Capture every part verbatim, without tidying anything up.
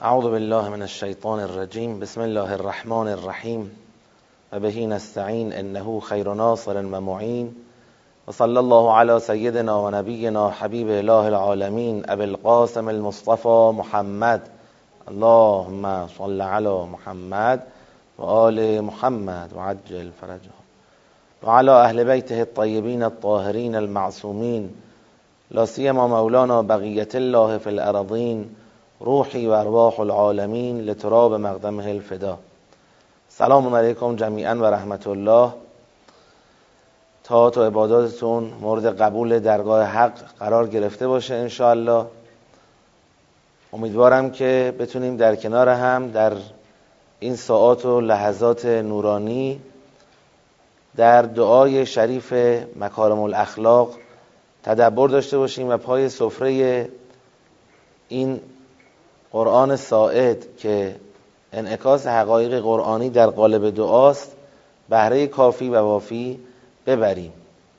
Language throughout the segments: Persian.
اعوذ بالله من الشیطان الرجیم. بسم الله الرحمن الرحیم و به نستعین انه خیر ناصر و معین و صلی الله علی سیدنا و نبینا حبیب اله العالمین ابی القاسم المصطفى محمد. اللهم صل علی محمد و آل محمد و عجل فرجهم و علی اهل بیته الطیبین الطاهرین المعصومین لا سیما مولانا بقیت الله فی الارضین روحی و ارواح العالمین لتراب مقدمه الفدا. سلام علیکم جمیعا و رحمت الله. طاعات و عباداتتون مورد قبول درگاه حق قرار گرفته باشه انشاءالله. امیدوارم که بتونیم در کنار هم در این ساعات و لحظات نورانی در دعای شریف مکارم الاخلاق تدبر داشته باشیم و پای سفره این قرآن ساعد که انعکاس حقایق قرآنی در قالب دعاست بهره کافی و وافی ببریم.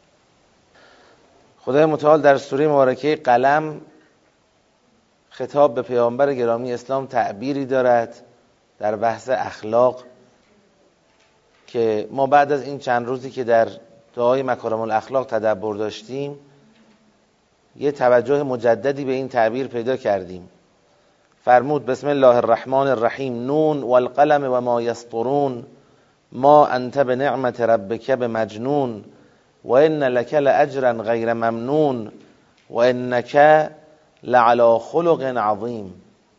خدای متعال در سوره مبارکه قلم خطاب به پیامبر گرامی اسلام تعبیری دارد در بحث اخلاق که ما بعد از این چند روزی که در دعای مکارم الاخلاق تدبر داشتیم یه توجه مجددی به این تعبیر پیدا کردیم. فرمود بسم الله الرحمن الرحیم نون والقلم و ما یسطرون ما انت بنعمت ربک بمجنون و ان لک لاجرا غیر ممنون و انک لعلی خلق عظیم.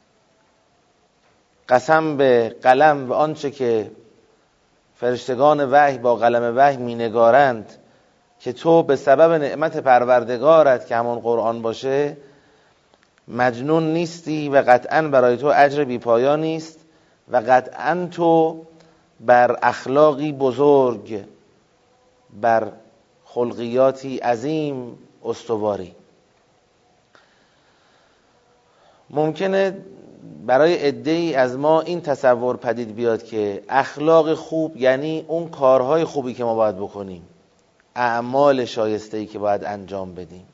قسم به قلم و آنچه که فرشتگان وحی با قلم وحی مینگارند که تو به سبب نعمت پروردگارت که همون قرآن باشه مجنون نیستی و قطعا برای تو اجر بی پایان نیست و قطعا تو بر اخلاقی بزرگ، بر خلقیاتی عظیم استواری. ممکنه برای عده‌ای از ما این تصور پدید بیاد که اخلاق خوب یعنی اون کارهای خوبی که ما باید بکنیم، اعمال شایسته‌ای که باید انجام بدیم،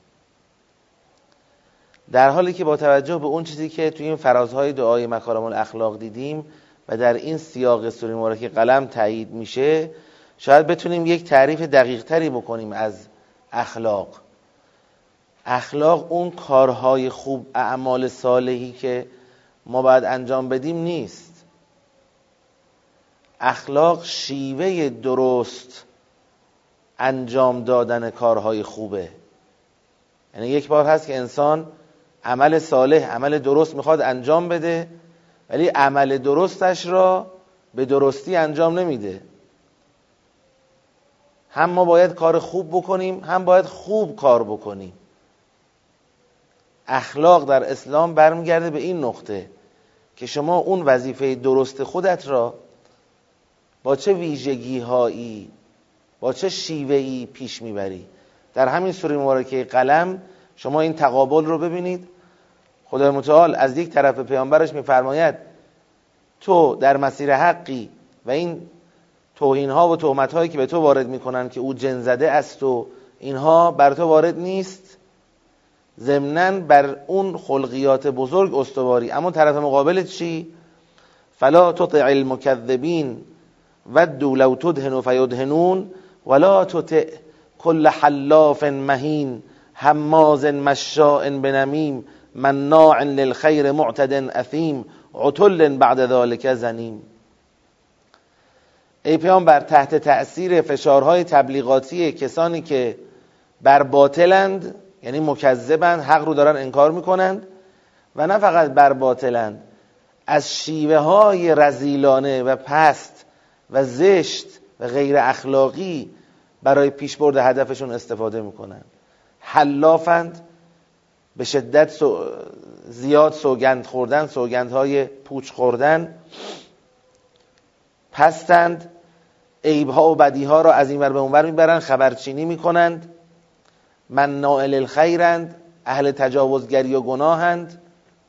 در حالی که با توجه به اون چیزی که توی این فرازهای دعای مکارم الاخلاق دیدیم و در این سیاق سوره مبارکه قلم تایید میشه شاید بتونیم یک تعریف دقیق تری بکنیم از اخلاق. اخلاق اون کارهای خوب، اعمال صالحی که ما باید انجام بدیم نیست. اخلاق شیوه درست انجام دادن کارهای خوبه. یعنی یک بار هست که انسان عمل صالح، عمل درست میخواد انجام بده ولی عمل درستش را به درستی انجام نمیده. هم ما باید کار خوب بکنیم هم باید خوب کار بکنیم. اخلاق در اسلام برمیگرده به این نقطه که شما اون وظیفه درست خودت را با چه ویژگی هایی، با چه شیوهی پیش میبری. در همین سوره مبارکه قلم شما این تقابل رو ببینید. خدای متعال از یک طرف پیامبرش میفرماید تو در مسیر حقی و این توهین ها و تهمت هایی که به تو وارد میکنن که او جن زده است و اینها بر تو وارد نیست، ضمناً بر اون خلقیات بزرگ استواری. اما طرف مقابل چی؟ فلا تطع المکذبین ودوا لو تدهن فیدهنون ولا تطع کل حلاف مهین هماز مشاء بنمیم مناع للخیر معتد اثیم عتل بعد ذلک زنیم. ای پیامبر تحت تأثیر فشارهای تبلیغاتی کسانی که بر باطلند، یعنی مکذبند، حق رو دارن انکار میکنند و نه فقط بر باطلند، از شیوه های رذیلانه و پست و زشت و غیر اخلاقی برای پیشبرد هدفشون استفاده میکنند. حلافند، به شدت سو... زیاد سوگند خوردن، سوگندهای پوچ خوردن، پستند، عیبها و بدیها را از این ور به اون ور میبرن، خبرچینی میکنند، مناع للخیرند، اهل تجاوزگری و گناهند.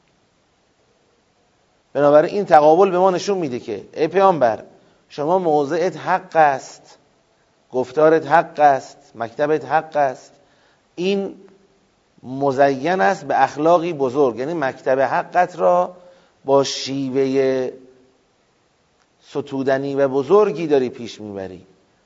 بنابراین این تقابل به ما نشون میده که ای پیامبر شما موضعت حق است، گفتارت حق است، مکتبت حق است، این مزین است به اخلاقی بزرگ. یعنی مکتب حقت را با شیوه ستودنی و بزرگی داری پیش میبری.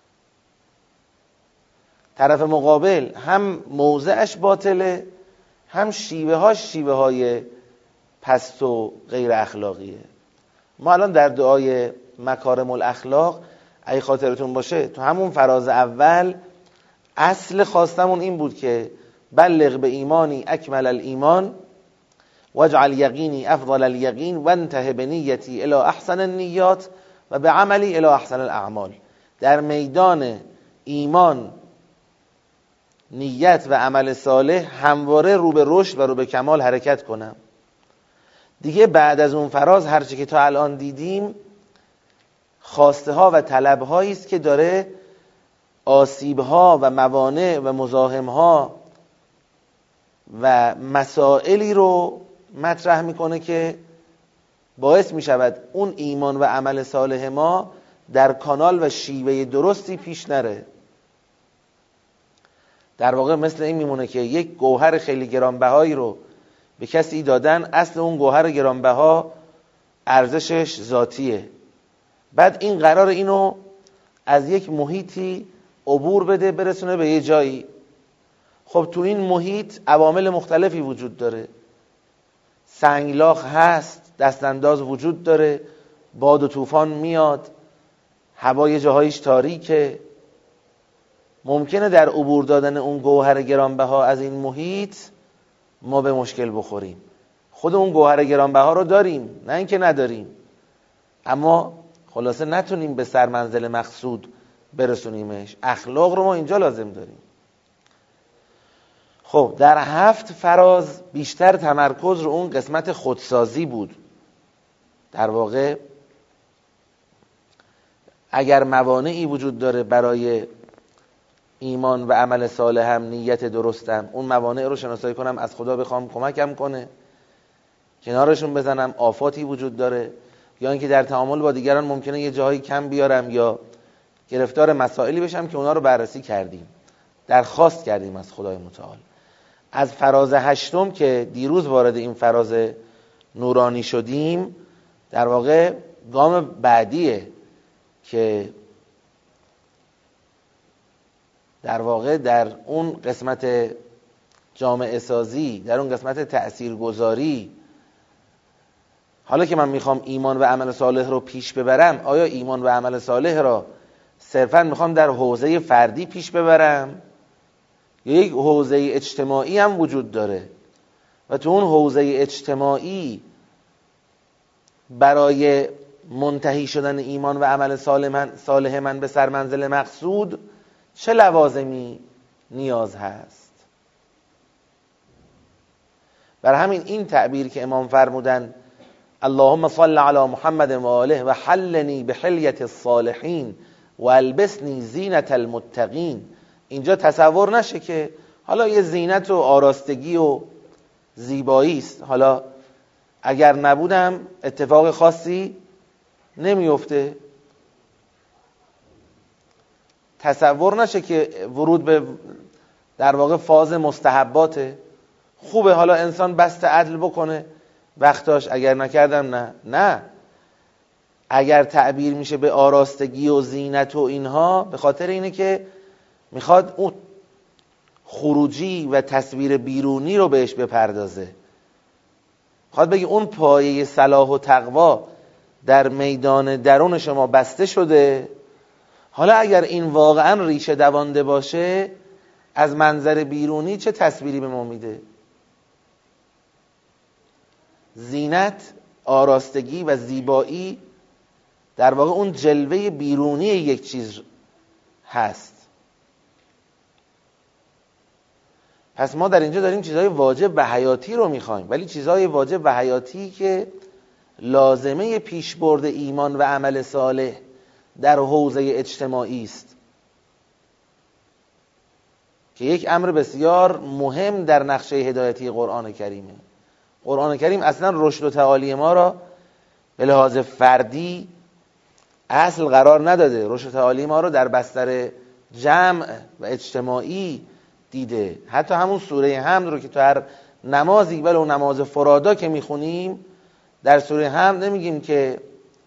طرف مقابل هم موضعش باطله، هم شیوه هاش شیوه های پست و غیر اخلاقیه. ما الان در دعای مکارم الاخلاق اگه خاطرتون باشه تو همون فراز اول اصل خواستمون این بود که بلغ به ایمانی اکمل الایمان واجعل یقینی افضل الیقین وانته بنیتی الی احسن النیات و به عملی الی احسن الاعمال. در میدان ایمان، نیت و عمل صالح همواره رو به رشد و رو به کمال حرکت کنم. دیگه بعد از اون فراز هرچی که تا الان دیدیم خواسته ها و طلب هایی است که داره آسیب ها و موانع و مزاحم ها و مسائلی رو مطرح میکنه که باعث میشود اون ایمان و عمل صالح ما در کانال و شیوه درستی پیش نره. در واقع مثل این میمونه که یک گوهر خیلی گرانبهایی رو به کسی دادن، اصل اون گوهر گرانبها ارزشش ذاتیه، بعد این قرار اینو از یک محیطی عبور بده برسونه به یه جایی. خب تو این محیط عوامل مختلفی وجود داره، سنگلاخ هست، دستانداز وجود داره، باد و طوفان میاد، هوای جاهایش تاریکه. ممکنه در عبور دادن اون گوهر گرانبها از این محیط ما به مشکل بخوریم. خود اون گوهر گرانبها رو داریم، نه اینکه نداریم، اما خلاصه نتونیم به سر منزل مقصود برسونیمش. اخلاق رو ما اینجا لازم داریم. خب در هفت فراز بیشتر تمرکز رو اون قسمت خودسازی بود. در واقع اگر موانعی وجود داره برای ایمان و عمل صالح هم نیت درستم، اون موانع رو شناسایی کنم، از خدا بخوام کمکم کنه، کنارشون بزنم. آفاتی وجود داره یا اینکه در تعامل با دیگران ممکنه یه جاهایی کم بیارم یا گرفتار مسائلی بشم که اونا رو بررسی کردیم، درخواست کردیم از خدای متعال. از فراز هشتم که دیروز وارد این فراز نورانی شدیم، در واقع گام بعدیه که در واقع در اون قسمت جامعه سازی، در اون قسمت تأثیرگذاری، حالا که من میخوام ایمان و عمل صالح رو پیش ببرم، آیا ایمان و عمل صالح را صرفا میخوام در حوزه فردی پیش ببرم یا یک حوزه اجتماعی هم وجود داره و تو اون حوزه اجتماعی برای منتهی شدن ایمان و عمل صالح من, صالح من به سر منزل مقصود چه لوازمی نیاز هست؟ بر همین این تعبیر که امام فرمودن اللهم صل علی محمد و آله و حلنی بحلیت الصالحین و البسنی زینت المتقین، اینجا تصور نشه که حالا یه زینت و آراستگی و زیبایی است، حالا اگر نبودم اتفاق خاصی نمیفته. تصور نشه که ورود به در واقع فاز مستحباته، خوبه حالا انسان بست عدل بکنه وقتاش، اگر نکردم نه. نه، اگر تعبیر میشه به آراستگی و زینت و اینها، به خاطر اینه که میخواد اون خروجی و تصویر بیرونی رو بهش بپردازه. میخواد بگه اون پایه صلاح و تقوا در میدان درون شما بسته شده، حالا اگر این واقعا ریشه دوانده باشه، از منظر بیرونی چه تصویری به ما میده؟ زینت، آراستگی و زیبایی در واقع اون جلوه بیرونی یک چیز هست. پس ما در اینجا داریم چیزهای واجب و حیاتی رو میخوایم، ولی چیزهای واجب و حیاتی که لازمه پیشبرد ایمان و عمل صالح در حوزه اجتماعی است، که یک امر بسیار مهم در نقشه هدایتی قرآن کریمه. قرآن کریم اصلا رشد و تعالی ما را به لحاظ فردی اصل قرار نداده، رشد و تعالی ما را در بستر جمع و اجتماعی دیده. حتی همون سوره حمد رو که تو هر نمازی، ولو نماز فرادا که میخونیم، در سوره حمد نمیگیم که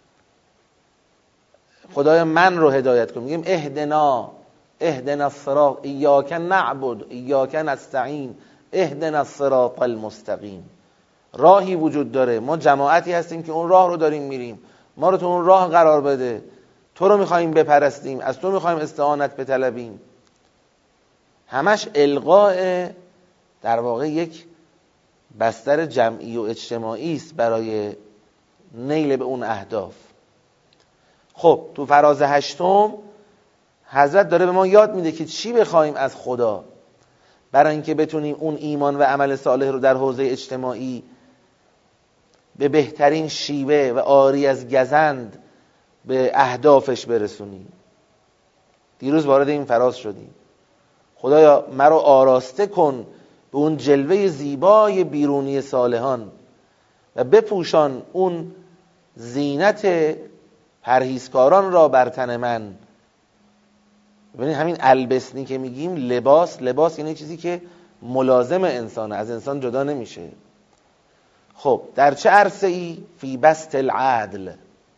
خدای من رو هدایت کن، میگیم اهدنا اهدنا الصراط ایاک نعبد ایاک نستعین اهدنا الصراط المستقیم. راهی وجود داره، ما جماعتی هستیم که اون راه رو داریم میریم، ما رو تو اون راه قرار بده، تو رو میخواییم بپرستیم، از تو میخواییم استعانت بطلبیم. همش القاء در واقع یک بستر جمعی و اجتماعی است برای نیل به اون اهداف. خب تو فراز هشتم حضرت داره به ما یاد میده که چی بخوایم از خدا برای اینکه بتونیم اون ایمان و عمل صالح رو در حوزه اجتماعی به بهترین شیوه و عاری از گزند به اهدافش برسونیم. دیروز وارد این فراز شدیم. خدایا مرا آراسته کن به اون جلوه زیبای بیرونی صالحان و بپوشان اون زینت پرهیزکاران را بر تن من. ببینید همین البسنی که میگیم، لباس لباس یعنی چیزی که ملازم انسانه، از انسان جدا نمیشه. خب در چه عرصه ای؟ فی بسط العدل.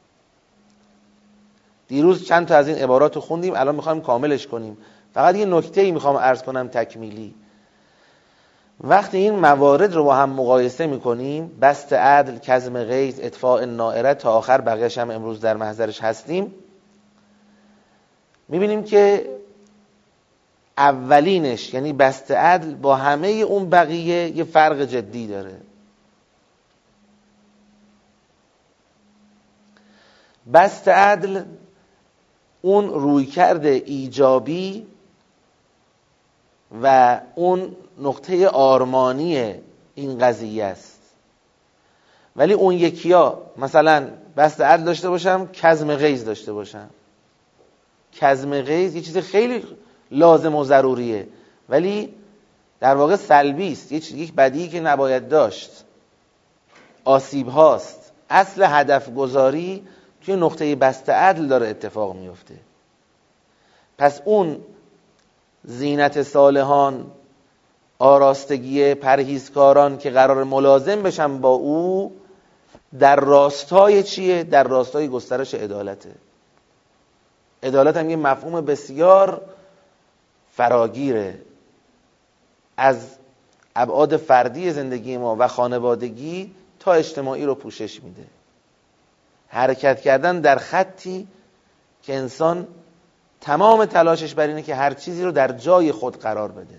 دیروز چند تا از این عبارات رو خوندیم، الان میخوایم کاملش کنیم. فقط یه نکته ای میخوام عرض کنم تکمیلی. وقتی این موارد رو با هم مقایسه میکنیم، بسط عدل، کظم غیظ، اطفاء النائره تا آخر، بقیه‌اش هم امروز در محضرش هستیم، میبینیم که اولینش یعنی بسط عدل با همه اون بقیه یه فرق جدی داره. بسط عدل اون رویکرد ایجابی و اون نقطه آرمانی این قضیه است. ولی اون یکیا مثلا بسط عدل داشته باشم، کظم غیظ داشته باشم. کظم غیظ یه چیز خیلی لازم و ضروریه ولی در واقع سلبی است، یک بدیهی که نباید داشت، آسیب هاست. اصل هدف گذاری توی نقطه بسط عدل داره اتفاق میفته. پس اون زینت صالحان، آراستگی پرهیزکاران که قرار ملازم بشن با او، در راستای چیه؟ در راستای گسترش عدالته. عدالت هم یه مفهوم بسیار فراگیره، از ابعاد فردی زندگی ما و خانوادگی تا اجتماعی رو پوشش میده. حرکت کردن در خطی که انسان تمام تلاشش بر اینه که هر چیزی رو در جای خود قرار بده.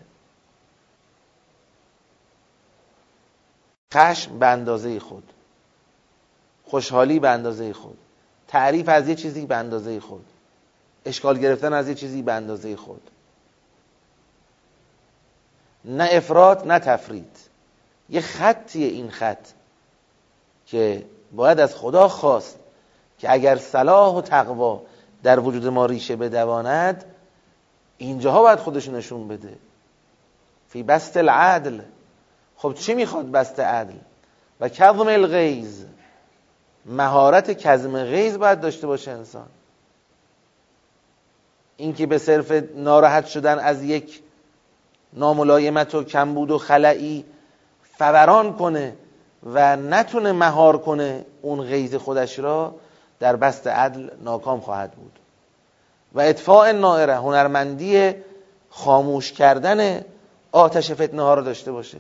خشم به اندازه خود، خوشحالی به اندازه خود، تعریف از یه چیزی به اندازه خود، اشکال گرفتن از یه چیزی به اندازه خود. نه افراط نه تفرید. یه خطیه این خط که باید از خدا خواست که اگر صلاح و تقوا در وجود ما ریشه بدواند، اینجاها باید خودش نشون بده. فی بسط العدل. خب چی میخواد بسط عدل؟ و کظم الغیظ، مهارت کظم غیظ باید داشته باشه انسان. این که به صرف ناراحت شدن از یک ناملایمت و کمبود و خلایی فوران کنه و نتونه مهار کنه اون غیظ خودش را، در بسط عدل ناکام خواهد بود. و اطفاء النائره، هنرمندی خاموش کردن آتش فتنه ها رو داشته باشه.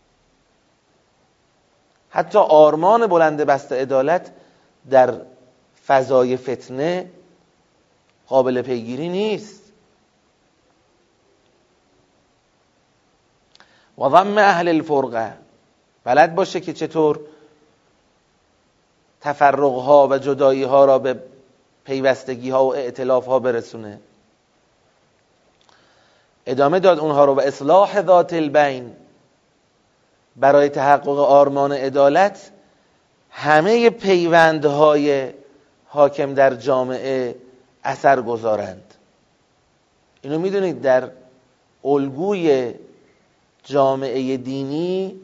حتی آرمان بلند بسط عدالت در فضای فتنه قابل پیگیری نیست. و ضم اهل الفرقه، بلد باشه که چطور تفرقها و جدایی ها را به پیوستگی ها و ائتلاف ها برسونه. ادامه داد اونها رو. و اصلاح ذات البین، برای تحقق آرمان عدالت همه پیوندهای حاکم در جامعه اثر گذارند. اینو میدونید در الگوی جامعه دینی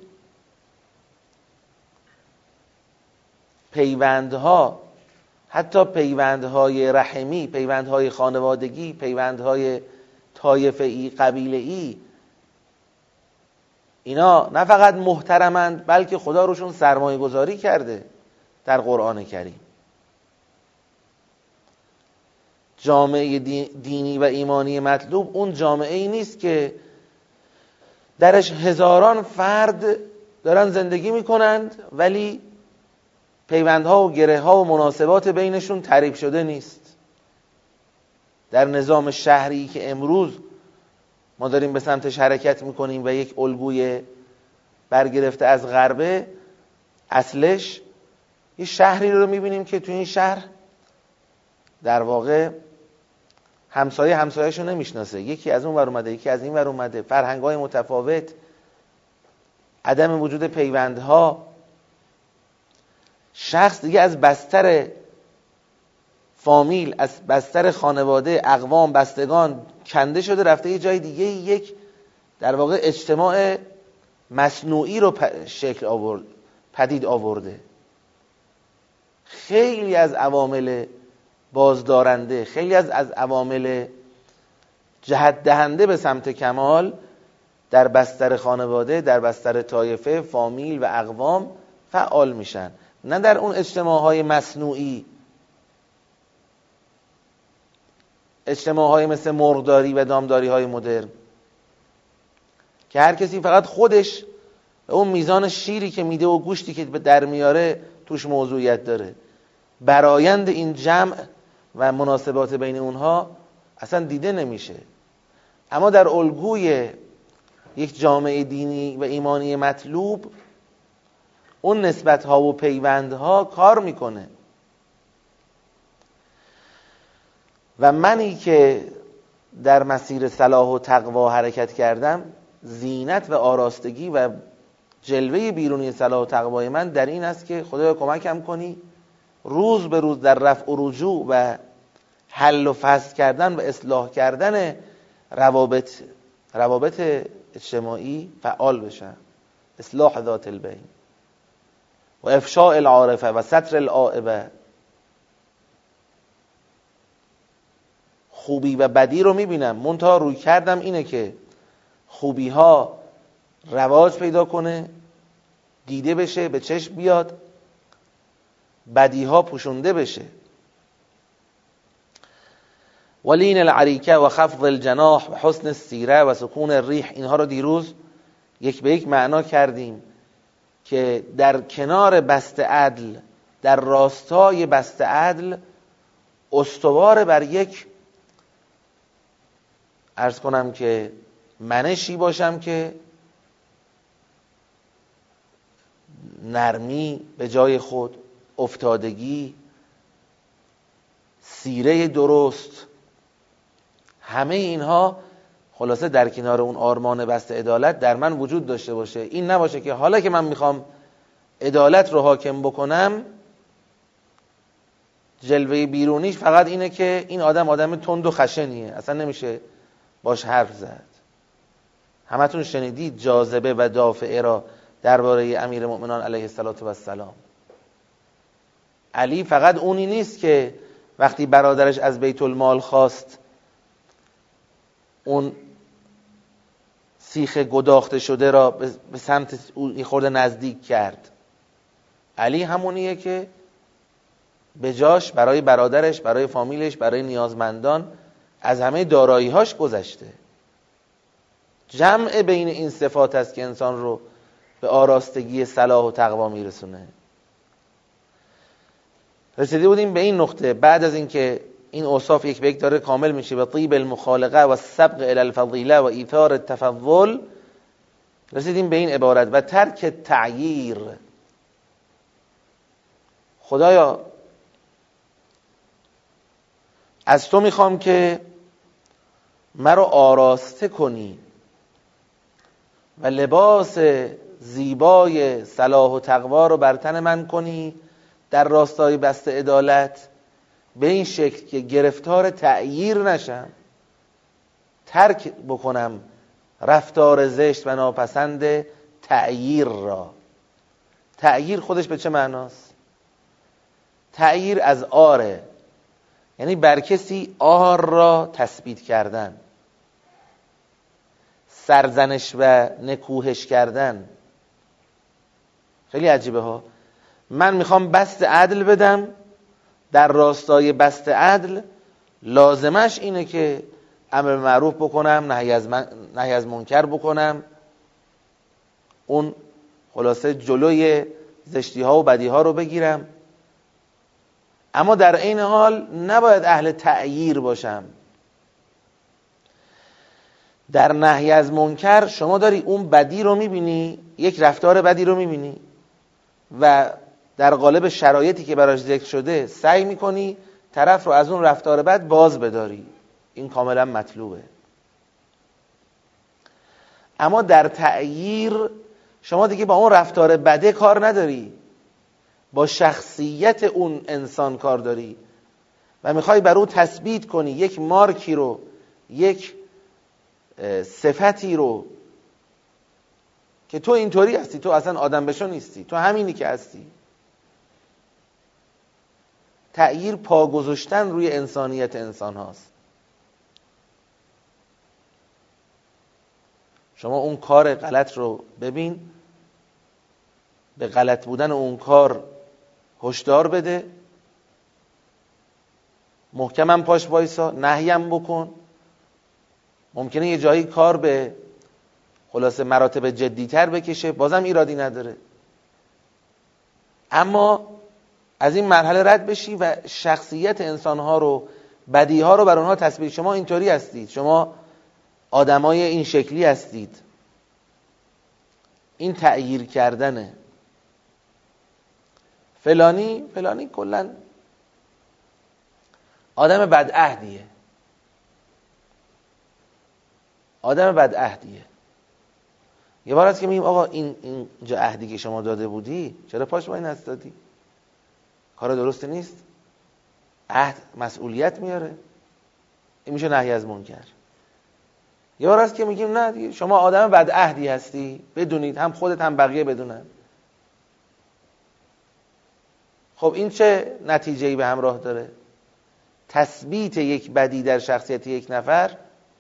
پیوندها، حتی پیوندهای رحمی، پیوندهای خانوادگی، پیوندهای طایفه‌ای، قبیله‌ای، اینا نه فقط محترمند بلکه خدا روشون سرمایه گذاری کرده. در قرآن کریم. جامعه دینی و ایمانی مطلوب اون جامعه ای نیست که درش هزاران فرد دارن زندگی میکنند ولی پیوندها و گره ها و مناسبات بینشون تعریف شده نیست. در نظام شهری که امروز ما داریم به سمتش حرکت میکنیم و یک الگوی برگرفته از غربه، اصلش یه شهری رو میبینیم که توی این شهر در واقع همسایه همسایه‌شو نمیشناسه، یکی از اون ور اومده یکی از این ور اومده، فرهنگ‌های متفاوت، عدم وجود پیوندها. شخص دیگه از بستر فامیل، از بستر خانواده، اقوام، بستگان کنده شده، رفته یه جای دیگه، یک در واقع اجتماع مصنوعی رو شکل آورد، پدید آورده. خیلی از عوامل بازدارنده، خیلی از از عوامل جهت دهنده به سمت کمال در بستر خانواده، در بستر طایفه، فامیل و اقوام فعال میشن، نه در اون اجتماعهای مصنوعی، اجتماعهای مثل مرغداری و دامداری های مدرن که هر کسی فقط خودش و اون میزان شیری که میده و گوشتی که به در میاره توش موضوعیت داره. برایند این جمع و مناسبات بین اونها اصلا دیده نمیشه. اما در الگوی یک جامعه دینی و ایمانی مطلوب اون نسبت‌ها و پیوندها کار میکنه. و منی که در مسیر صلاح و تقوا حرکت کردم، زینت و آراستگی و جلوه بیرونی صلاح و تقوای من در این است که خدایا کمکم کنی روز به روز در رفع و رجوع و حل و فصل کردن و اصلاح کردن روابط روابط اجتماعی فعال بشم. اصلاح ذات البین و افشاء العارفه و ستر العائبه. خوبی و بدی رو میبینم، منتها روی کردم اینه که خوبی ها رواج پیدا کنه، دیده بشه، به چشم بیاد، بدی ها پوشونده بشه. ولین العریکه و خفض الجناح و حسن السیره و سکون الریح، اینها رو دیروز یک به یک معنا کردیم که در کنار بسط عدل، در راستای بسط عدل، استوار بر یک عرض کنم که منشی باشم که نرمی به جای خود، افتادگی، سیره درست، همه اینها خلاصه در کنار اون آرمان بسط عدالت در من وجود داشته باشه. این نباشه که حالا که من میخوام عدالت رو حاکم بکنم، جلوه بیرونیش فقط اینه که این آدم آدم تند و خشنیه، اصلا نمیشه باش حرف زد. همتون شنیدید جاذبه و دافعه را درباره امیر مؤمنان علیه السلام. علی فقط اونی نیست که وقتی برادرش از بیت المال خواست اون سیخ گداخته شده را به سمت او خورده نزدیک کرد. علی همونیه که به جاش برای برادرش، برای فامیلش، برای نیازمندان از همه دارایی‌هاش گذشته. جمع بین این صفات است که انسان رو به آراستگی صلاح و تقوا میرسونه. رسیده بودیم به این نقطه بعد از اینکه این اوصاف یک به یک داره کامل میشه، به طیب المخالقه و سبق الی الفضیله و ایثار التفضل، رسیدیم به این عبارت و ترک تعییر. خدایا از تو میخوام که مرا آراسته کنی و لباس زیبای صلاح و تقوا رو بر تن من کنی در راستای بسط عدالت، به این شکل که گرفتار تعییر نشم، ترک بکنم رفتار زشت و ناپسند تعییر را. تعییر خودش به چه معناست؟ تعییر از آره، یعنی بر کسی آر را تثبیت کردن، سرزنش و نکوهش کردن. خیلی عجیبه ها. من میخوام بسط عدل بدم، در راستای بسط عدل لازمش اینه که امر معروف بکنم، نهی از من... نهی از منکر بکنم، اون خلاصه جلوی زشتی ها و بدی ها رو بگیرم. اما در این حال نباید اهل تأییر باشم. در نهی از منکر شما داری اون بدی رو میبینی، یک رفتار بدی رو میبینی و در قالب شرایطی که براش ذکر شده سعی میکنی طرف رو از اون رفتار بد باز بداری. این کاملا مطلوبه. اما در تأییر شما دیگه با اون رفتار بده کار نداری، با شخصیت اون انسان کار داری و میخوای بر او تثبیت کنی یک مارکی رو، یک صفتی رو که تو اینطوری هستی، تو اصلا آدم بشو نیستی، تو همینی که هستی. تأییر پا گذاشتن روی انسانیت انسان هاست. شما اون کار غلط رو ببین، به غلط بودن اون کار هشدار بده، محکمم پاش وایسا، نهیم بکن. ممکنه یه جایی کار به خلاصه مراتب جدیتر بکشه، بازم ایرادی نداره، اما از این مرحله رد بشی و شخصیت انسانها رو، بدیها رو بر اونها تثبیت. شما اینطوری هستید، شما آدمای این شکلی هستید. این تأییر کردنه. فلانی فلانی کلا آدم بدعهدیه، آدم بدعهدیه. یه بار هست که میگیم آقا این اینجا عهدی که شما داده بودی چرا پاش وای نستادی؟ کار درست نیست. عهد مسئولیت میاره. این میشه نهی از منکر. یه بار هست که میگیم نه دیگه شما آدم بدعهدی هستی، بدونید، هم خودت هم بقیه بدونن. خب این چه نتیجه‌ای به همراه داره؟ تثبیت یک بدی در شخصیت یک نفر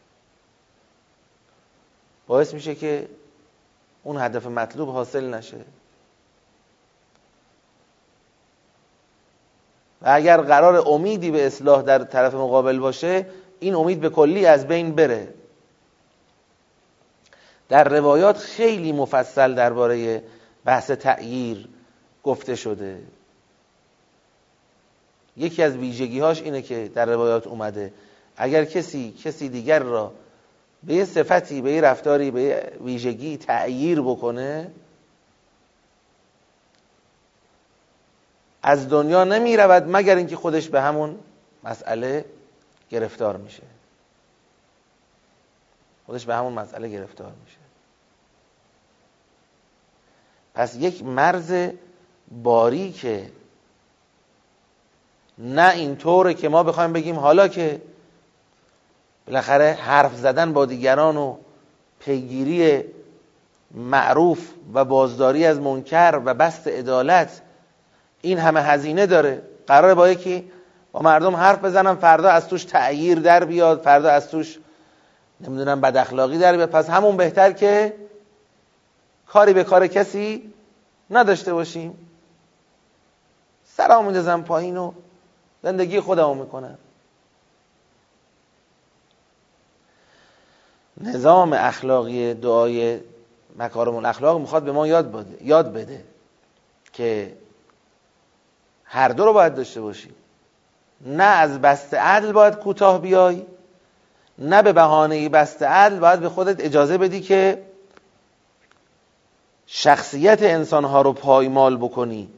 باعث میشه که اون هدف مطلوب حاصل نشه. و اگر قرار امیدی به اصلاح در طرف مقابل باشه، این امید به کلی از بین بره. در روایات خیلی مفصل درباره بحث تأییر گفته شده. یکی از ویژگی‌هاش اینه که در روایات اومده اگر کسی کسی دیگر را به یه صفتی، به یه رفتاری، به یه ویژگی تأییر بکنه، از دنیا نمی رود مگر اینکه خودش به همون مسئله گرفتار میشه. خودش به همون مسئله گرفتار میشه. پس یک مرز باریکه. نه اینطوره که ما بخوایم بگیم حالا که بالاخره حرف زدن با دیگران و پیگیری معروف و بازداری از منکر و بسط عدالت این همه هزینه داره، قراره با یکی با مردم حرف بزنم فردا از توش تأییر در بیاد، فردا از توش نمیدونم بد اخلاقی در بیاد، پس همون بهتر که کاری به کار کسی نداشته باشیم، سرمو میندازم پایین و زندگی خودمو میکنم. نظام اخلاقی دعای مکارم الاخلاق میخواد به ما یاد بده یاد بده که هر دو رو باید داشته باشی. نه از بسط عدل باید کوتاه بیای، نه به بهانه بسط عدل باید به خودت اجازه بدی که شخصیت انسانها رو پایمال بکنی.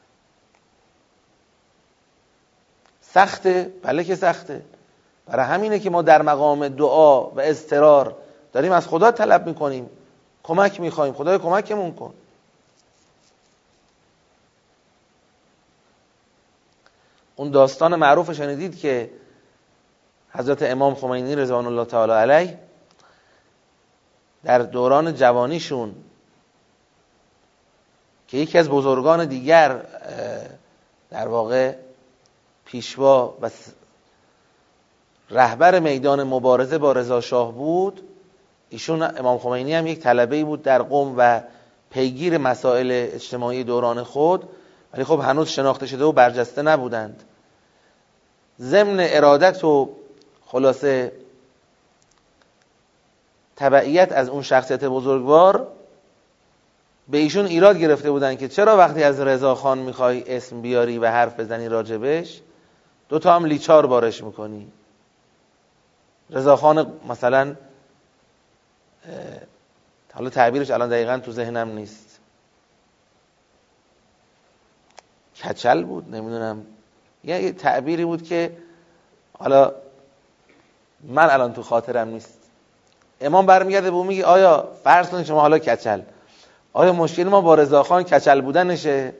سخته، بله که سخته. برای همینه که ما در مقام دعا و اضطرار داریم از خدا طلب میکنیم، کمک میخوایم، خدای کمکمون کن. اون داستان معروف شنیدید که حضرت امام خمینی رضوان الله تعالی علیه در دوران جوانیشون که یکی از بزرگان دیگر در واقع پیشوا و رهبر میدان مبارزه با رضا شاه بود، ایشون امام خمینی هم یک طلبه‌ای بود در قم و پیگیر مسائل اجتماعی دوران خود، ولی خب هنوز شناخته شده و برجسته نبودند. ضمن ارادت و خلاصه تبعیت از اون شخصیت بزرگوار به ایشون ایراد گرفته بودن که چرا وقتی از رضاخان میخوای اسم بیاری و حرف بزنی راجبش دوتا هم لیچار بارش میکنی. رضاخان مثلا حالا تعبیرش الان دقیقا تو ذهنم نیست، کچل بود، نمیدونم، یه تعبیری بود که حالا من الان تو خاطرم نیست. امام برمیگرده به اون میگه آیا فرض کنید شما حالا کچل، آیا مشکل ما با رضاخان کچل بودنشه؟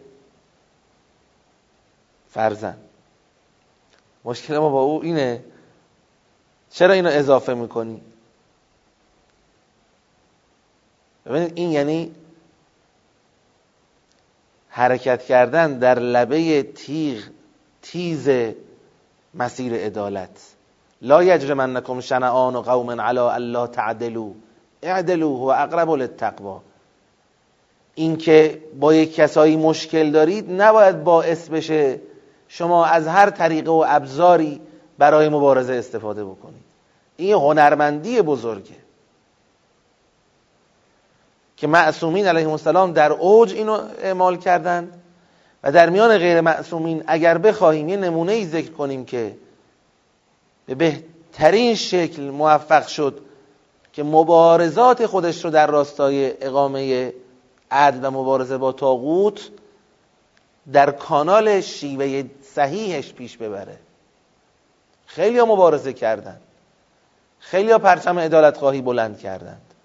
فرضاً مشکل ما با او اینه، چرا اینو اضافه میکنی؟ ببینید این یعنی حرکت کردن در لبه تیغ تیز مسیر عدالت. لا یجرمنکم شنآن قوم علی الا تعدلوا اعدلوا هو اقرب للتقوی. این که با یک کسایی مشکل دارید نباید باعث بشه شما از هر طریقه و ابزاری برای مبارزه استفاده بکنید. این هنرمندی بزرگه که معصومین علیهم السلام در اوج اینو اعمال کردند و در میان غیر معصومین اگر بخواهیم یه نمونه‌ای ذکر کنیم که به بهترین شکل موفق شد که مبارزات خودش رو در راستای اقامه عدل و مبارزه با طاغوت در کانال شیوه صحیحش پیش ببره. خیلی ها مبارزه کردند، خیلی ها پرچم عدالت خواهی بلند کردند،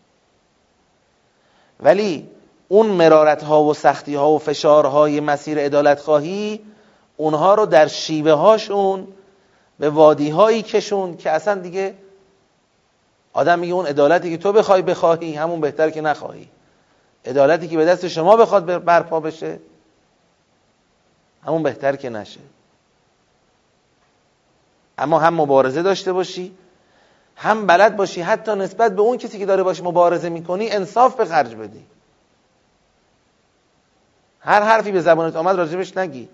ولی اون مرارت ها و سختی ها و فشارهای مسیر عدالت خواهی اونها رو در شیوه هاشون به وادی هایی کشون که اصلا دیگه آدم میگه اون عدالتی که تو بخوای بخواهی همون بهتر که نخواهی، عدالتی که به دست شما بخواد برپا بشه همون بهتر که نشه. اما هم مبارزه داشته باشی، هم بلد باشی حتی نسبت به اون کسی که داره باش مبارزه میکنی انصاف به خرج بدی. هر حرفی به زبانت آمد راجبش نگی.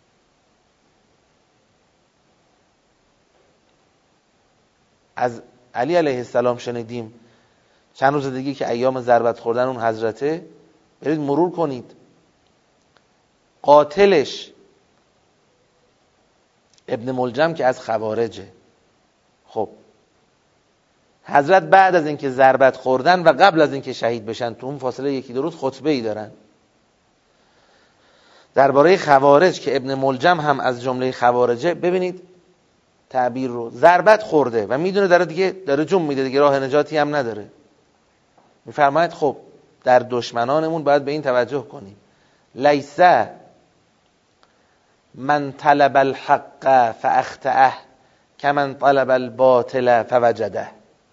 از علی علیه السلام شنیدیم چند روز دیگه که ایام ضربت خوردن اون حضرته، برید مرور کنید، قاتلش ابن ملجم که از خوارجه. خب حضرت بعد از اینکه ضربت خوردن و قبل از اینکه شهید بشن تو اون فاصله یکی دو روز خطبه ای دارن درباره خوارج که ابن ملجم هم از جمله خوارجه. ببینید تعبیر رو، ضربت خورده و میدونه داره دیگه داره جون میده دیگه، راه نجاتی هم نداره. میفرماید خب در دشمنانمون باید به این توجه کنیم، لیس من طلب الحق فاخطأه کمن طلب الباطل فوجده.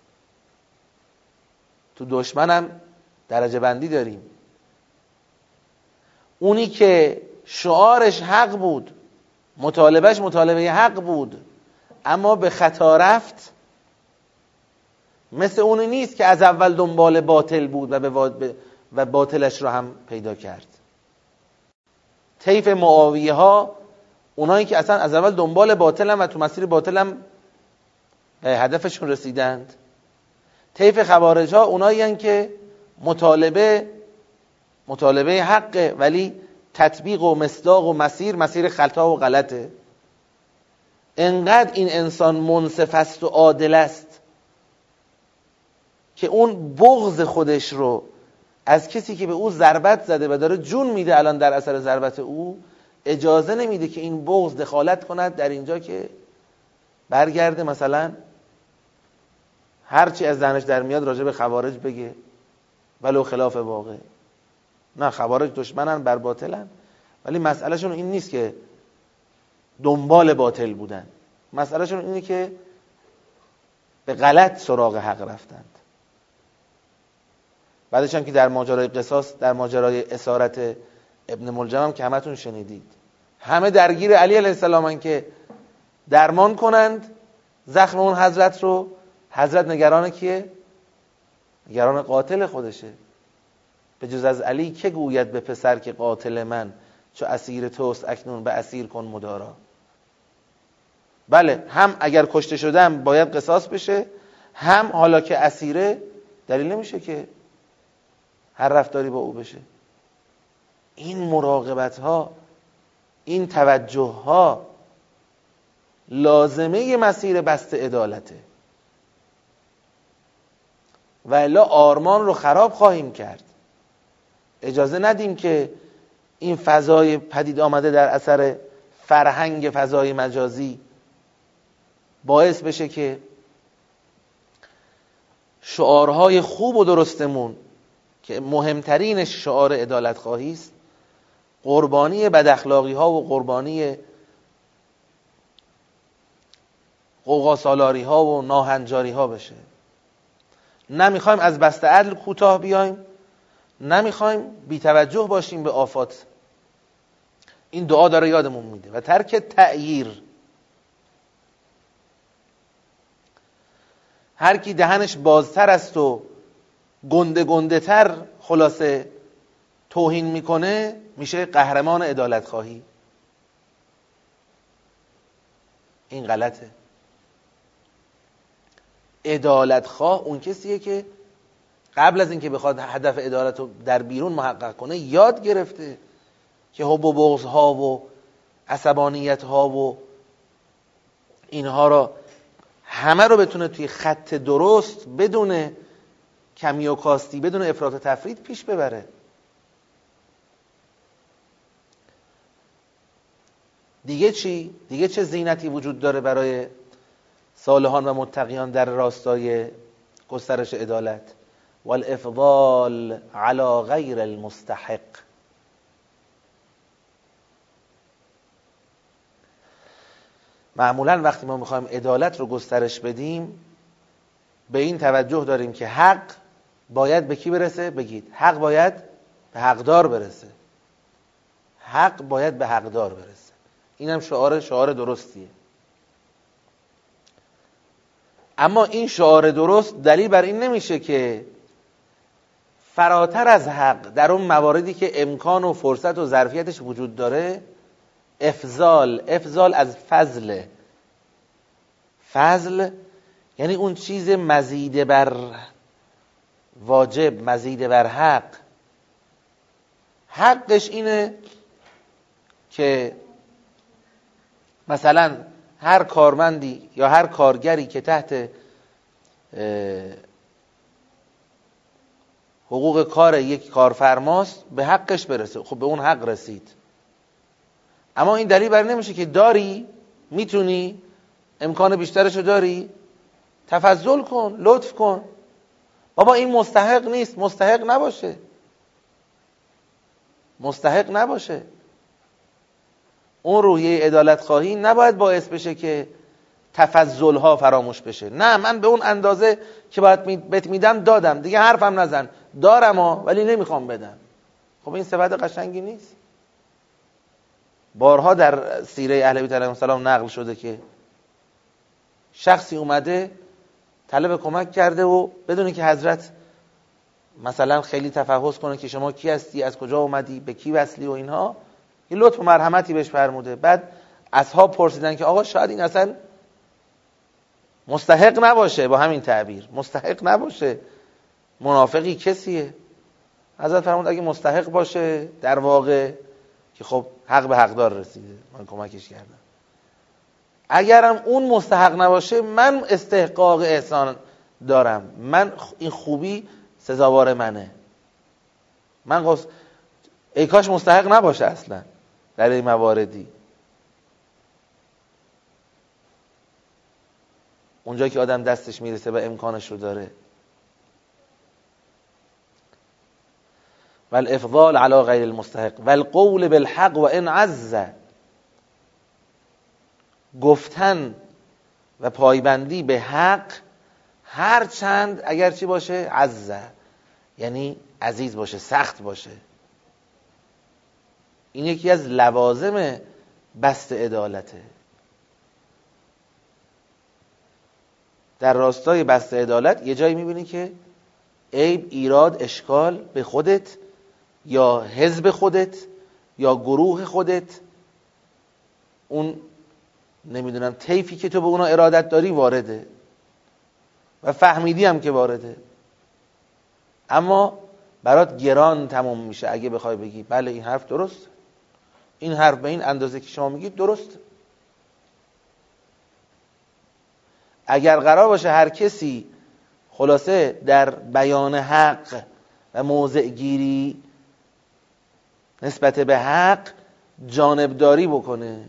تو دشمنم درجه بندی داریم. اونی که شعارش حق بود، مطالبهش مطالبه حق بود، اما به خطا رفت، مثل اونی نیست که از اول دنبال باطل بود و و باطلش رو هم پیدا کرد. طیف معاویه ها اونایی که اصلا از اول دنبال باطل هم و تو مسیر باطل هم هدفشون رسیدند. طیف خوارج ها اونایی هستند که مطالبه مطالبه حقه ولی تطبیق و مصداق و مسیر مسیر خطا و غلطه. انقدر این انسان منصف است و عادل است که اون بغض خودش رو از کسی که به او ضربت زده و داره جون میده الان در اثر ضربت او، اجازه نمیده که این بغض دخالت کند در اینجا که برگرده مثلا هرچی از ذهنش در میاد راجع به خوارج بگه ولو خلاف واقع. نه، خوارج دشمنن، بر باطلن، ولی مسئله شون این نیست که دنبال باطل بودن، مسئله شون اینه که به غلط سراغ حق رفتند. بعدش هم که در ماجرای قصاص، در ماجرای اسارت ابن ملجم هم که همتون شنیدید، همه درگیر علی علیه السلام که درمان کنند زخم اون حضرت رو. حضرت نگران کیه؟ نگران قاتل خودشه. به جز از علی که گوید به پسر که قاتل من چو اسیر توست اکنون به اسیر کن مدارا. بله، هم اگر کشته شدم باید قصاص بشه، هم حالا که اسیره دلیل نمیشه که هر رفتاری با او بشه. این مراقبت ها، این توجه ها لازمه مسیر بسط عدالته، و الا آرمان رو خراب خواهیم کرد. اجازه ندیم که این فضای پدید آمده در اثر فرهنگ فضای مجازی باعث بشه که شعارهای خوب و درستمون که مهمترینش شعار عدالت خواهی است، قربانی بد اخلاقی ها و قربانی غوغا سالاری ها و ناهنجاری ها بشه. نمیخوایم از بسط عدل کوتاه بیایم، نمیخوایم بی توجه باشیم به آفات. این دعا داره یادمون میده. و ترک تأییر. هر کی دهنش بازتر است و گنده گنده تر خلاصه توهین میکنه میشه قهرمان عدالت خواهی. این غلطه. عدالت خواه اون کسیه که قبل از اینکه بخواد هدف عدالت رو در بیرون محقق کنه یاد گرفته که حب و بغض ها و عصبانیت ها و اینها رو همه رو بتونه توی خط درست بدون کمی و کاستی، بدون افراط و تفرید پیش ببره. دیگه چی؟ دیگه چه زینتی وجود داره برای صالحان و متقیان در راستای گسترش عدالت؟ والافضال علی غیر المستحق. معمولا وقتی ما میخوایم عدالت رو گسترش بدیم به این توجه داریم که حق باید به کی برسه؟ بگید حق باید به حقدار برسه. حق باید به حقدار برسه. اینم شعار شعار درستیه. اما این شعار درست دلیل بر این نمیشه که فراتر از حق در اون مواردی که امکان و فرصت و ظرفیتش وجود داره افضال. افضال از فضل. فضل یعنی اون چیز مزید بر واجب، مزید بر حق. حقش اینه که مثلا هر کارمندی یا هر کارگری که تحت حقوق کار یک کارفرماست به حقش برسه. خب به اون حق رسید. اما این دلیل بر نمیشه که داری، میتونی، امکان بیشترشو داری، تفضل کن، لطف کن. بابا این مستحق نیست، مستحق نباشه، مستحق نباشه. اون روحیه عدالت خواهی نباید باعث بشه که تفضل ها فراموش بشه. نه، من به اون اندازه که باید بهت میدم دادم، دیگه حرفم نزن، دارم ها ولی نمیخوام بدم. خب این صفت قشنگی نیست. بارها در سیره اهل بیت علیهم السلام نقل شده که شخصی اومده طلب کمک کرده و بدونه که حضرت مثلا خیلی تفحص کنه که شما کی هستی، از کجا اومدی، به کی وصلی و اینها، یه لطف و مرحمتی بهش فرموده. بعد اصحاب پرسیدن که آقا شاید این اصلا مستحق نباشه، با همین تعبیر مستحق نباشه، منافقی کسیه. حضرت فرمود اگه مستحق باشه در واقع که خب حق به حقدار رسیده، من کمکش کردم. اگرم اون مستحق نباشه من استحقاق احسان دارم، من این خوبی سزاوار منه. من قصد ای کاش مستحق نباشه اصلا در این مواردی. اونجایی که آدم دستش میرسه و امکانش رو داره. والافضال علی غیر المستحق والقول بالحق و ان عز. گفتن و پایبندی به حق هر چند اگر چی باشه عز، یعنی عزیز باشه، سخت باشه. این یکی از لوازم بسط عدالته. در راستای بسط عدالت یه جایی میبینی که عیب، ایراد، اشکال به خودت یا حزب خودت یا گروه خودت، اون نمیدونم طیفی که تو به اونا ارادت داری وارده و فهمیدی هم که وارده، اما برات گران تموم میشه اگه بخوای بگی بله این حرف درست، این حرف به این اندازه که شما میگید درست. اگر قرار باشه هر کسی خلاصه در بیان حق و موضع گیری نسبت به حق جانبداری بکنه،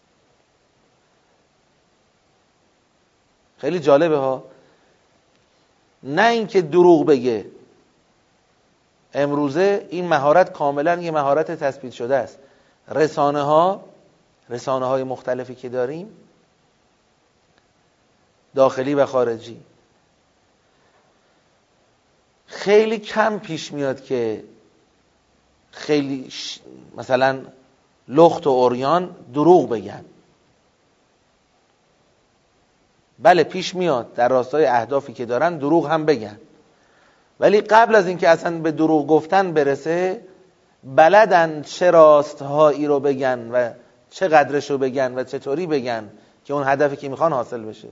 خیلی جالبه ها. نه اینکه دروغ بگه، امروزه این مهارت کاملا یه مهارت تثبیت شده است. رسانه ها رسانه های مختلفی که داریم، داخلی و خارجی، خیلی کم پیش میاد که خیلی ش... مثلا لخت و عریان دروغ بگن. بله پیش میاد در راستای اهدافی که دارن دروغ هم بگن، ولی قبل از اینکه اصلا به دروغ گفتن برسه بلدن چه راستهایی رو بگن و چه قدرش رو بگن و چطوری بگن که اون هدفی که میخوان حاصل بشه.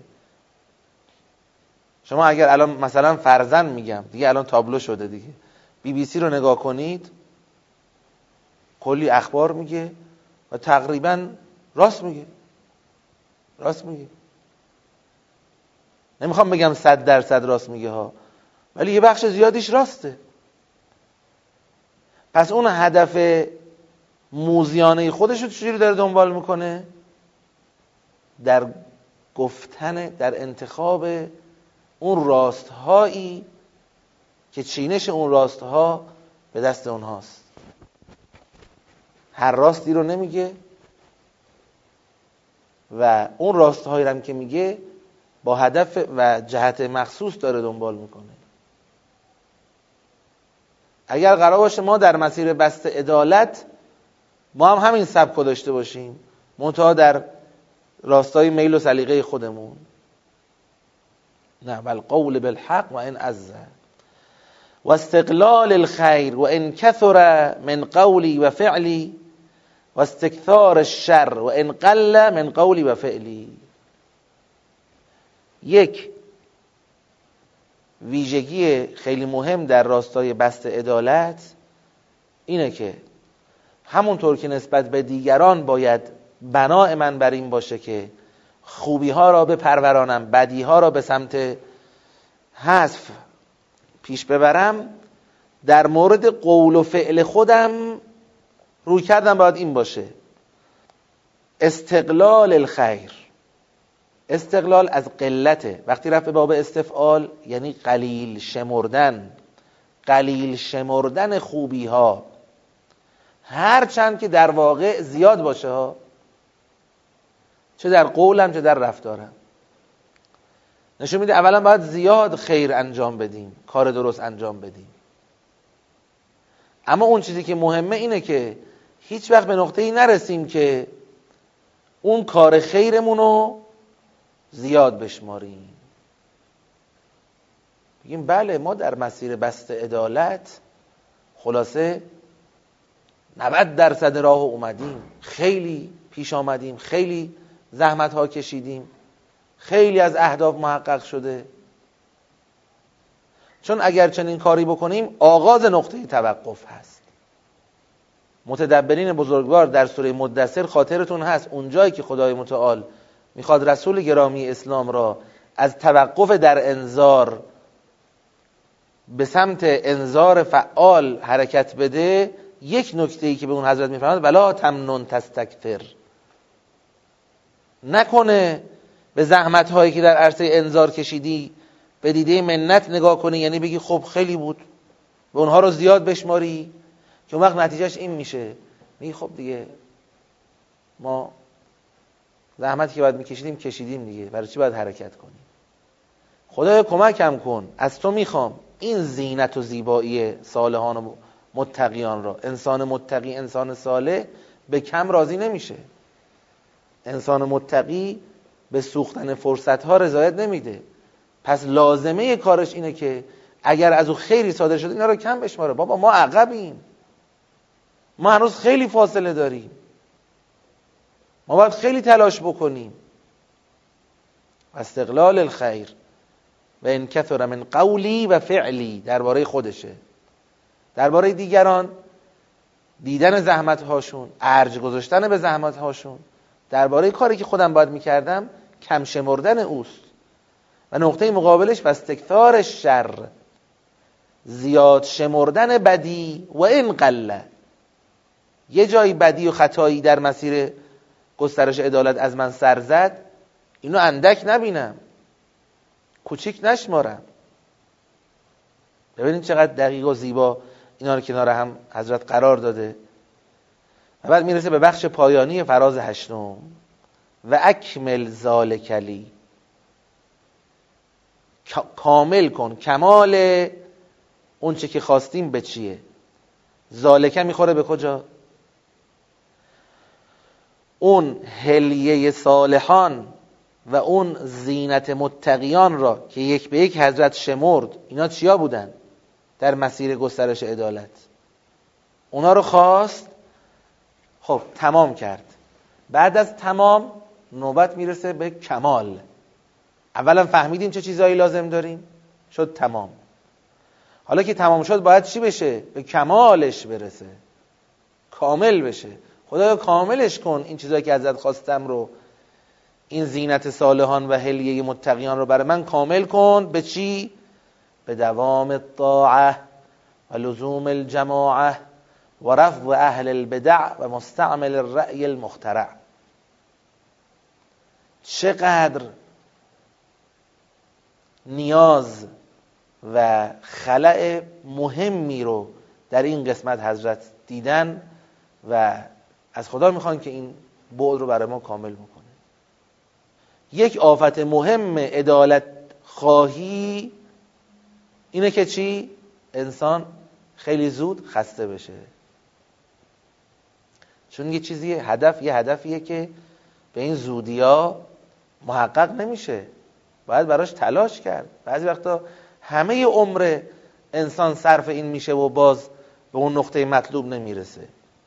شما اگر الان مثلا فرضاً میگم دیگه، الان تابلو شده دیگه، بی بی سی رو نگاه کنید، کلی اخبار میگه و تقریبا راست میگه راست میگه نمیخوام بگم صد درصد راست میگه ها، ولی یه بخش زیادیش راسته. پس اون هدف موذیانه خودش رو چجوری داره دنبال میکنه؟ در گفتن، در انتخاب اون راستهایی که چینش اون راستها به دست اونهاست. هر راستی رو نمیگه و اون راستهایی رو هم که میگه با هدف و جهت مخصوص داره دنبال میکنه. اگر قرار باشه ما در مسیر بسط عدالت ما هم همین سبک رو داشته باشیم، منتها در راستای میل و سلیقه خودمون، نه، بل قول بالحق و ان عز و استقلال الخیر و ان کثر من قولی و فعلی و استکثار الشر و ان قل من قولی و فعلی. یک ویژگی خیلی مهم در راستای بسط عدالت اینه که همونطور که نسبت به دیگران باید بنای من بر این باشه که خوبی ها را بپرورانم، بدی ها را به سمت حذف پیش ببرم، در مورد قول و فعل خودم روی کردم باید این باشه: استقلال الخیر. استقلال از قلته، وقتی رفت به باب استفعال یعنی قلیل شمردن، قلیل شمردن خوبی ها، هر چند که در واقع زیاد باشه ها، چه در قولم چه در رفتارم. نشون میده اولا باید زیاد خیر انجام بدیم، کار درست انجام بدیم، اما اون چیزی که مهمه اینه که هیچ وقت به نقطه‌ای نرسیم که اون کار خیرمون رو زیاد بشماریم، بگیم بله ما در مسیر بسط عدالت خلاصه نود درصد راه اومدیم، خیلی پیش آمدیم، خیلی زحمت ها کشیدیم، خیلی از اهداف محقق شده. چون اگر چنین کاری بکنیم آغاز نقطه توقف هست. متدبرین بزرگوار در سوره مدثر خاطرتون هست اونجایی که خدای متعال میخواد رسول گرامی اسلام را از توقف در انذار به سمت انذار فعال حرکت بده، یک نکته‌ای که به اون حضرت میفرماد ولا تمنن تستکثر، نکنه به زحمت هایی که در عرصه انذار کشیدی به دیده منت نگاه کنی، یعنی بگی خب خیلی بود، به اونها رو زیاد بشماری، که اون وقت نتیجهش این میشه میگی خب دیگه ما زحمتی که باید میکشیدیم کشیدیم دیگه، برای چی باید حرکت کنیم؟ خدایا کمکم کن، از تو میخوام این زینت و زیبایی صالحان و متقیان را. انسان متقی، انسان صالح به کم راضی نمیشه. انسان متقی به سوختن فرصت ها رضایت نمیده. پس لازمه کارش اینه که اگر از او خیری صادر شده اینا رو کم بشماره. بابا ما عقبیم، ما هنوز خیلی فاصله داریم، ما باید خیلی تلاش بکنیم. استقلال الخیر و ان کثر من قولی و فعلی درباره خودشه. درباره دیگران دیدن زحمت هاشون، ارج گذاشتن به زحمت هاشون. درباره کاری که خودم باید میکردم کم شمردن اوست. و نقطه مقابلش واستکثار شر، زیاد شمردن بدی و این قله. یه جایی بدی و خطایی در مسیر گسترش عدالت از من سر زد، اینو اندک نبینم، کوچیک نشمارم. ببینید چقدر دقیق و زیبا اینا رو کنار هم حضرت قرار داده. و بعد میرسه به بخش پایانی فراز هشتم، و اکمل ذالک لی، کامل کن. کمال اون چه که خواستیم به چیه؟ ذالکه میخوره به کجا؟ اون حلیه صالحان و اون زینت متقیان را که یک به یک حضرت شمرد، اینا چیا بودن در مسیر گسترش عدالت؟ اونا رو خواست، خب تمام کرد. بعد از تمام نوبت میرسه به کمال. اولا فهمیدیم چه چیزایی لازم داریم، شد تمام. حالا که تمام شد باید چی بشه؟ به کمالش برسه، کامل بشه. خدایا کاملش کن این چیزایی که ازت خواستم رو، این زینت صالحان و حلیه متقیان رو برای من کامل کن. به چی؟ به دوام الطاعه و لزوم الجماعه و رفض اهل البدع و مستعمل الرأی المخترع. چقدر نیاز و خلأ مهمی رو در این قسمت حضرت دیدن و از خدا میخوان که این بعد رو برای ما کامل بکنه. یک آفت مهم عدالت خواهی اینه که چی؟ انسان خیلی زود خسته بشه. چون یه چیزی هدف یه هدفیه که به این زودیا محقق نمیشه، باید براش تلاش کرد. بعضی وقتا همه عمر انسان صرف این میشه و باز به اون نقطه مطلوب نمیرسه.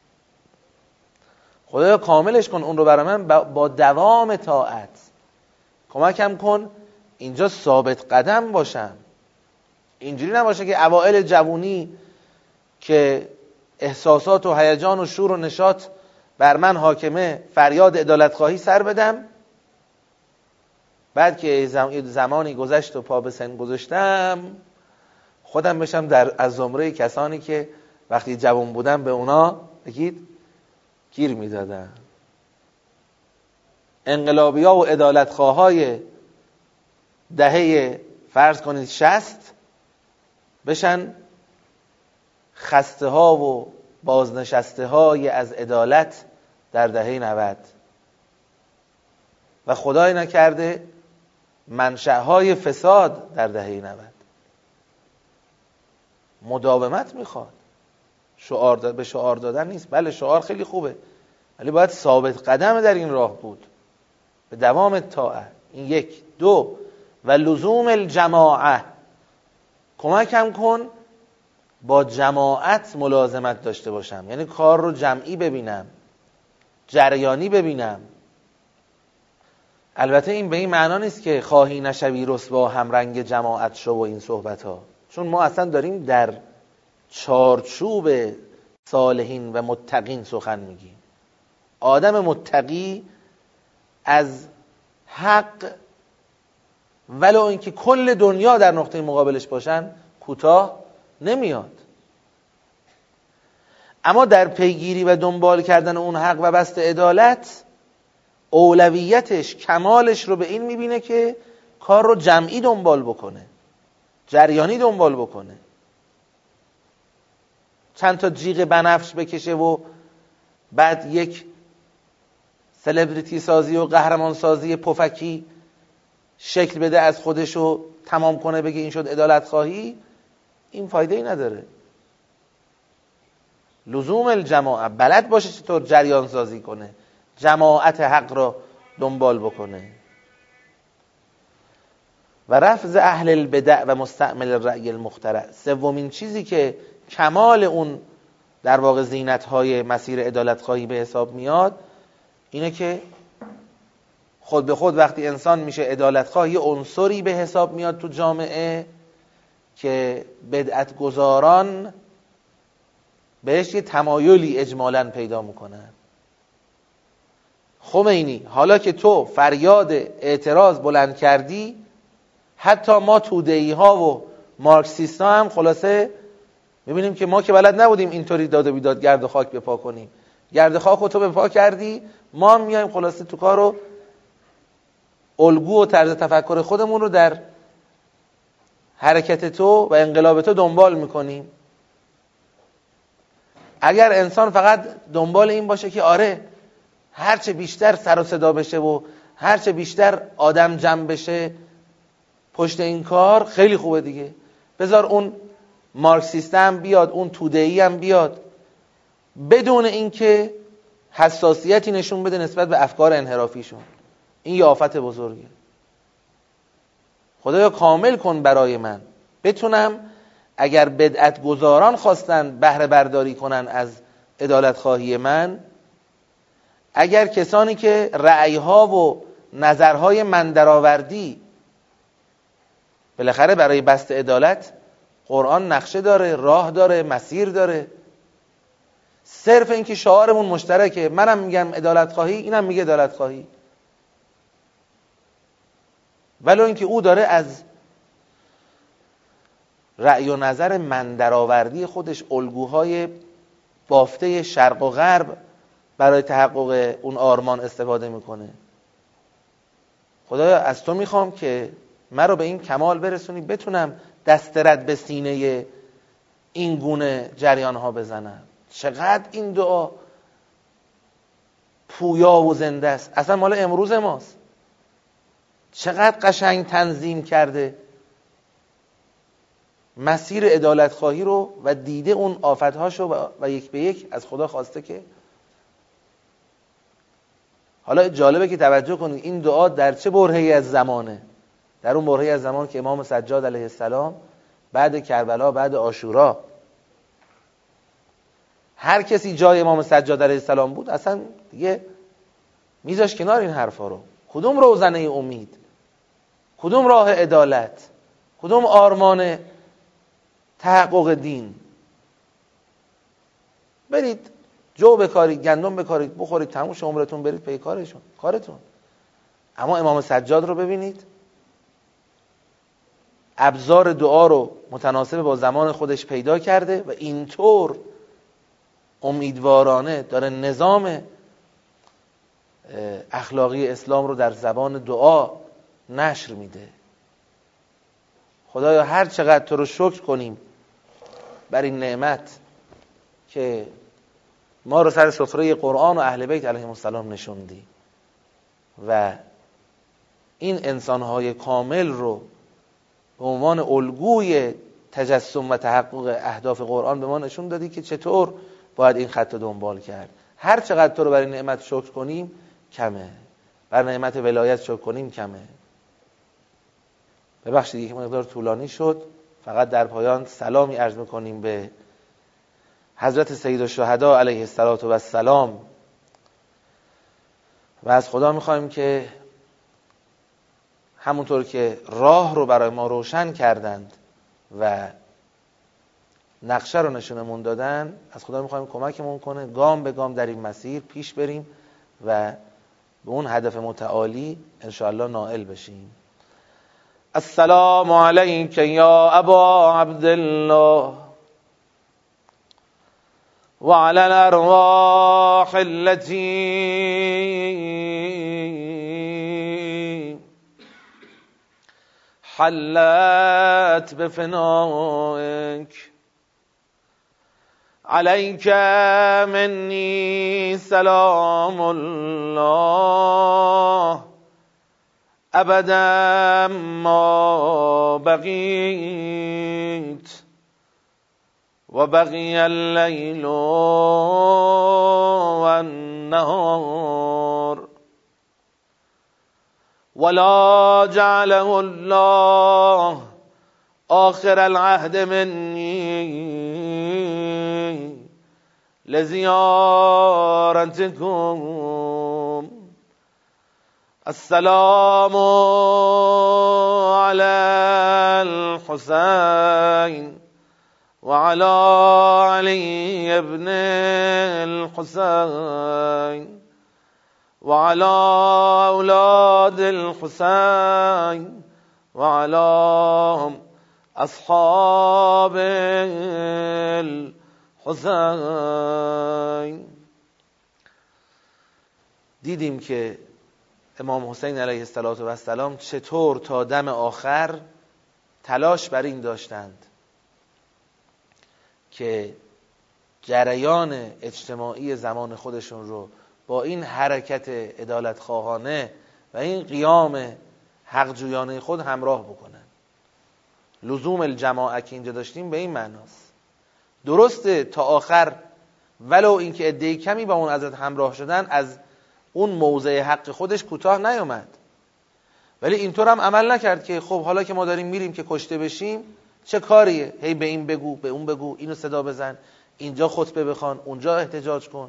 خدایا کاملش کن اون رو برای من با دوام طاعت. کمکم کن اینجا ثابت قدم باشم. اینجوری نباشه که اوائل جوونی که احساسات و هیجان و شور و نشاط بر من حاکمه فریاد عدالت خواهی سر بدم، بعد که زمانی گذشت و پا به سن گذاشتم خودم بشم در از زمره کسانی که وقتی جوان بودم به اونا بگید گیر میدادن. انقلابی‌ها و عدالتخواهای دهه فرض کنید شصت بشن خسته ها و بازنشسته های از عدالت در دهه نود و خدای نکرده منشأهای فساد در دهه نود. مداومت میخواد، شعار داد به شعار دادن نیست. بله شعار خیلی خوبه ولی باید ثابت قدم در این راه بود، به دوام طاعت. این یک. دو و لزوم الجماعه، کمکم کن با جماعت ملازمت داشته باشم، یعنی کار رو جمعی ببینم، جریانی ببینم. البته این به این معنا نیست که خواهی نشوی رسوا همرنگ جماعت شو و این صحبت ها، چون ما اصلا داریم در چارچوب صالحین و متقین سخن میگیم. آدم متقی از حق ولو اینکه کل دنیا در نقطه مقابلش باشن کوتاه نمیاد، اما در پیگیری و دنبال کردن اون حق و بست عدالت اولویتش کمالش رو به این میبینه که کار رو جمعی دنبال بکنه، جریانی دنبال بکنه. چند تا جیغ بنفش بکشه و بعد یک سلبریتی سازی و قهرمان سازی پفکی شکل بده از خودش و تمام کنه بگه این شد عدالت خواهی، این فایده ای نداره. لزوم الجماعه، بلد باشه چطور جریان سازی کنه، جماعت حق را دنبال بکنه. و رفض اهل البدع و مستعمل الرأی المخترع، سومین چیزی که کمال اون در واقع زینت‌های مسیر عدالت‌خواهی به حساب میاد اینه که خود به خود وقتی انسان میشه عدالت‌خواه یه عنصری به حساب میاد تو جامعه که بدعت گذاران بهش یه تمایلی اجمالاً پیدا میکنن. خمینی حالا که تو فریاد اعتراض بلند کردی، حتی ما توده‌ای ها و مارکسیست ها هم خلاصه میبینیم که ما که بلد نبودیم اینطوری داد و بیداد گرد و خاک بپا کنیم، گرد خاک رو تو بپا کردی، ما هم میایم خلاصه تو کارو الگو و طرز تفکر خودمون رو در حرکت تو و انقلاب تو دنبال میکنیم. اگر انسان فقط دنبال این باشه که آره هرچه بیشتر سر و صدا بشه و هرچه بیشتر آدم جمع بشه پشت این کار، خیلی خوبه دیگه، بذار اون مارکسیست هم بیاد، اون توده‌ای هم بیاد، بدون اینکه حساسیتی نشون بده نسبت به افکار انحرافیشون. این یه آفت بزرگه. خدایا کامل کن برای من بتونم اگر بدعت گذاران خواستن بهره برداری کنن از عدالت خواهی من، اگر کسانی که رأیها و نظرهای من درآوردی، بالاخره برای بست عدالت قرآن نقشه داره، راه داره، مسیر داره. صرف این که شعارمون مشترکه، منم میگم عدالت خواهی، اینم میگه عدالت خواهی، ولو اینکه او داره از رأی و نظر من درآوردی خودش الگوهای بافته شرق و غرب برای تحقق اون آرمان استفاده میکنه. خدایا از تو میخوام که من رو به این کمال برسونی بتونم دست رد به سینه این گونه جریان ها بزنم. چقدر این دعا پویا و زنده است، اصلا مال امروز ماست. چقدر قشنگ تنظیم کرده مسیر عدالت خواهی رو و دیده اون آفتهاشو و یک به یک از خدا خواسته که حالا جالبه که توجه کنید این دعا در چه برهه‌ای از زمانه. در اون برهه‌ای از زمان که امام سجاد علیه السلام بعد کربلا، بعد عاشورا، هر کسی جای امام سجاد علیه السلام بود اصلا دیگه میذاش کنار این حرفا رو. کدوم روزنه امید، کدوم راه عدالت، کدوم آرمان تحقق دین؟ برید جو بکارید، گندم بکارید، بخورید، تموم شه عمرتون، برید پی کارشون، کارتون. اما امام سجاد رو ببینید، ابزار دعا رو متناسب با زمان خودش پیدا کرده و اینطور امیدوارانه داره نظام اخلاقی اسلام رو در زبان دعا نشر میده. خدایا هر چقدر تو رو شکر کنیم بر این نعمت که ما رو سر سفره قرآن و اهل بیت علیهم السلام نشوندی و این انسانهای کامل رو به عنوان الگوی تجسم و تحقق اهداف قرآن به ما نشون دادی که چطور باید این خط رو دنبال کرد. هر چقدر تو رو بر این نعمت شکر کنیم کمه، بر نعمت ولایت شکر کنیم کمه. ببخشید یک مقدار طولانی شد. فقط در پایان سلامی عرض میکنیم به حضرت سید الشهدا علیه السلام و از خدا میخوایم که همونطور که راه رو برای ما روشن کردند و نقشه رو نشونمون دادن، از خدا میخوایم کمکمون کنه گام به گام در این مسیر پیش بریم و به اون هدف متعالی انشاءالله نائل بشیم. السلام علیک یا ابا عبدالله و علی الارواح التي حلت بفنائك، عليك مني سلام الله ابدا ما بقيت و بقي الليل والنهار ولا جعله الله آخر العهد مني لزیارتكم. السلام على الحسين وعلى علي بن الحسين وعلى أولاد الحسين وعلى أصحاب الحسين. دیدیم که امام حسین علیه السلام چطور تا دم آخر تلاش بر این داشتند که جریان اجتماعی زمان خودشون رو با این حرکت عدالت خواهانه و این قیام حق جویانه خود همراه بکنن. لزوم الجماعه که اینجا داشتیم به این معناست. درسته تا آخر ولو اینکه عده کمی با اون حضرت همراه شدن از اون موضع حق خودش کوتاه نیامد، ولی اینطور هم عمل نکرد که خب حالا که ما داریم میریم که کشته بشیم چه کاریه، هی به این بگو به اون بگو، اینو صدا بزن، اینجا خطبه بخوان، اونجا احتجاج کن.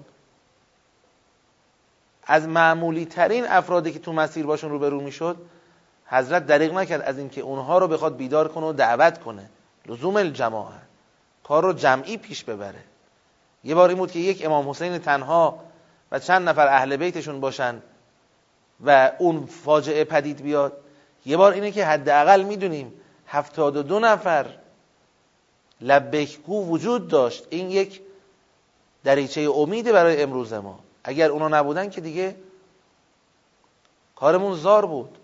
از معمولی ترین افرادی که تو مسیر باشون روبرو میشد حضرت دریغ نکرد از اینکه اونها رو بخواد بیدار کنه و دعوت کنه. لزوم الجماعه، کار رو جمعی پیش ببره. یه بار این بود که یک امام حسین تنها و چند نفر اهل بیتشون باشن و اون فاجعه پدید بیاد. یه بار اینه که حداقل میدونیم هفتاد و دو نفر لبیک گو وجود داشت. این یک دریچه امیده برای امروز ما. اگر اونا نبودن که دیگه کارمون زار بود.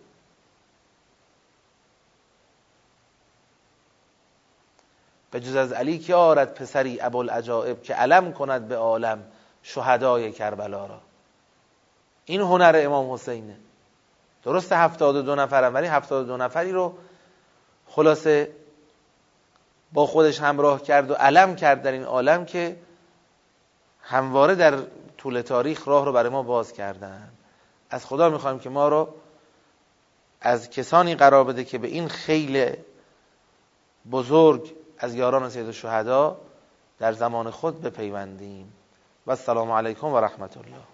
به جز از علی که آرد پسری ابوالعجایب، که علم کند به عالم شهدای کربلا را. این هنر امام حسینه. درسته هفتاد و دو نفرم، ولی هفتاد و دو نفری رو خلاصه با خودش همراه کرد و علم کرد در این عالم که همواره در طول تاریخ راه رو برای ما باز کردن. از خدا میخوایم که ما رو از کسانی قرار بده که به این خیل بزرگ از یاران سید الشهدا در زمان خود بپیوندیم. و السلام علیکم و رحمت الله.